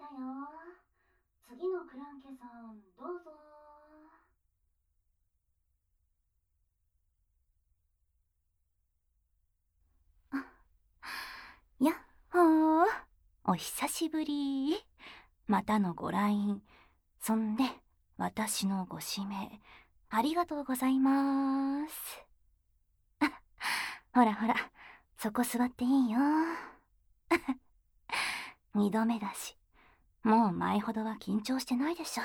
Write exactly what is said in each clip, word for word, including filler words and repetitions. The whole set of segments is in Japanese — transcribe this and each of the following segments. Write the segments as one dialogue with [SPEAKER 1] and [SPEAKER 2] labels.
[SPEAKER 1] よ。次のクランケさんどうぞ。
[SPEAKER 2] やっほー、お久しぶり。またのご来院、そんで私のご指名ありがとうございます。あ、ほらほら、そこ座っていいよ。二度目だし、もう前ほどは緊張してないでしょ。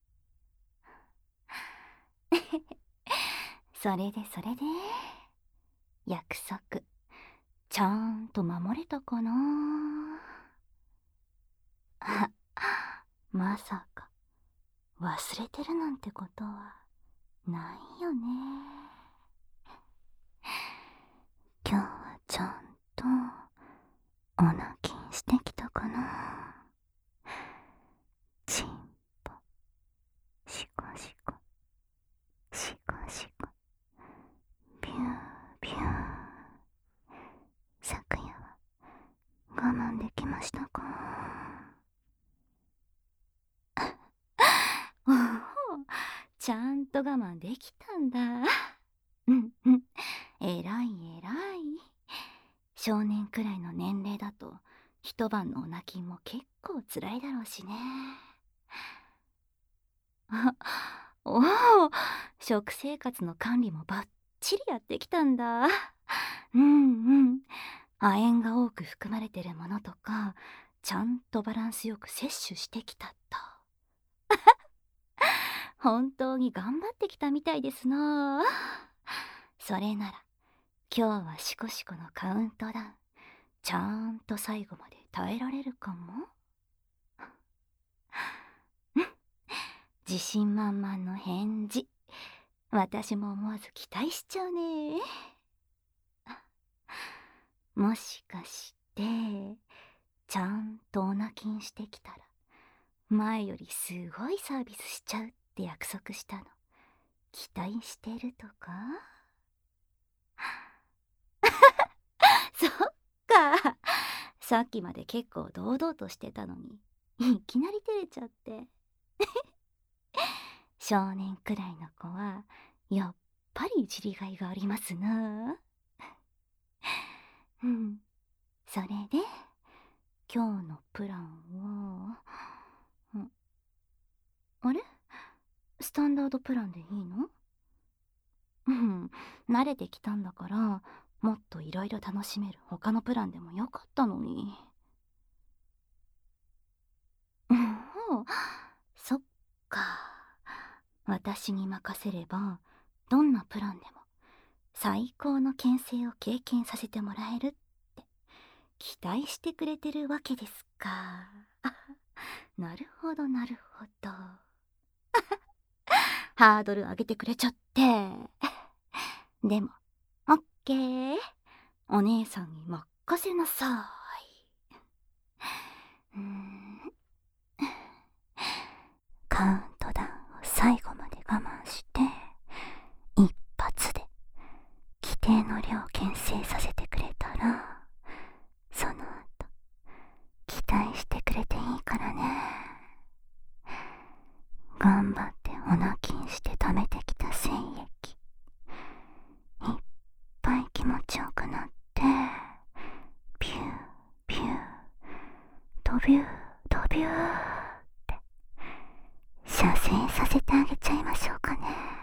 [SPEAKER 2] それでそれで、約束ちゃんと守れたかな。あ、まさか忘れてるなんてことはないよね。今日はちゃんとお泣きしてきたかな。チンポシコシコシコシコビュービュー。昨夜は我慢できましたか？おお、ちゃんと我慢できたんだ。うんうん、えらいえらい。少年くらいの年齢だと一晩のお泣きも結構つらいだろうしね。あ、おお、食生活の管理もバッチリやってきたんだ。うんうん、亜鉛が多く含まれてるものとかちゃんとバランスよく摂取してきたと。本当に頑張ってきたみたいですな。それなら今日はシコシコのカウントダウンちゃんと最後まで耐えられるかも。自信満々の返事、私も思わず期待しちゃうね。もしかしてちゃんとお泣きんしてきたら前よりすごいサービスしちゃうって約束したの期待してるとか？そっか、さっきまで結構堂々としてたのにいきなり照れちゃって。少年くらいの子はやっぱりいじりがいがありますな。うん、それで今日のプランは、ん、あれ、スタンダードプランでいいの？うん、慣れてきたんだからもっといろいろ楽しめる他のプランでもよかったのに。うん、そっか、私に任せればどんなプランでも最高の牽制を経験させてもらえるって期待してくれてるわけですか。あ、なるほどなるほど。ハードル上げてくれちゃって。でもオッケー、お姉さんに任せなさい。うーん、カウントダウンを最後まで我慢して一発で規定の量を牽制させてくれたらその後期待してくれていいからね。頑張ってお泣きんして貯めてきた精液いっぱい気持ちよくなってビュービュードビュードビューって射精させてあげちゃいましょうかね。